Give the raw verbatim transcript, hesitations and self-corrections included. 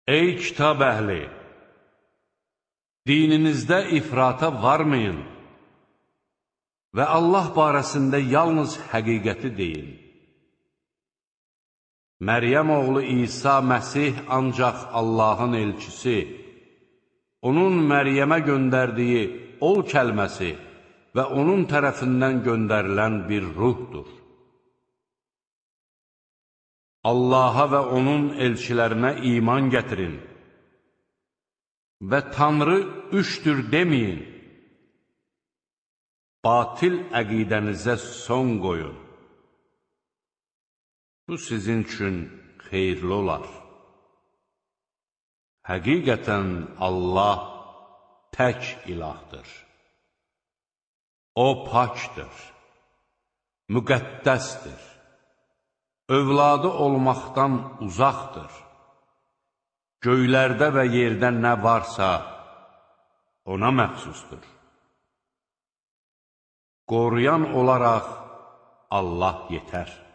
Ey kitab əhli! Dininizdə ifrata varmayın və Allah barəsində yalnız həqiqəti deyin. Məryəm oğlu İsa Məsih ancaq Allahın elçisi, onun Məryəmə göndərdiyi ol kəlməsi və onun tərəfindən göndərilən bir ruhdur. Allaha və onun elçilərinə iman gətirin və Tanrı üçdür deməyin. Batil əqidənizə son qoyun. Bu sizin üçün xeyirli olar. Həqiqətən Allah tək ilahdır. O pakdır, müqəddəsdir, övladı olmaqdan uzaqdır. Göylərdə və yerdə nə varsa ona məxsusdur. Qoruyan olaraq Allah yetər.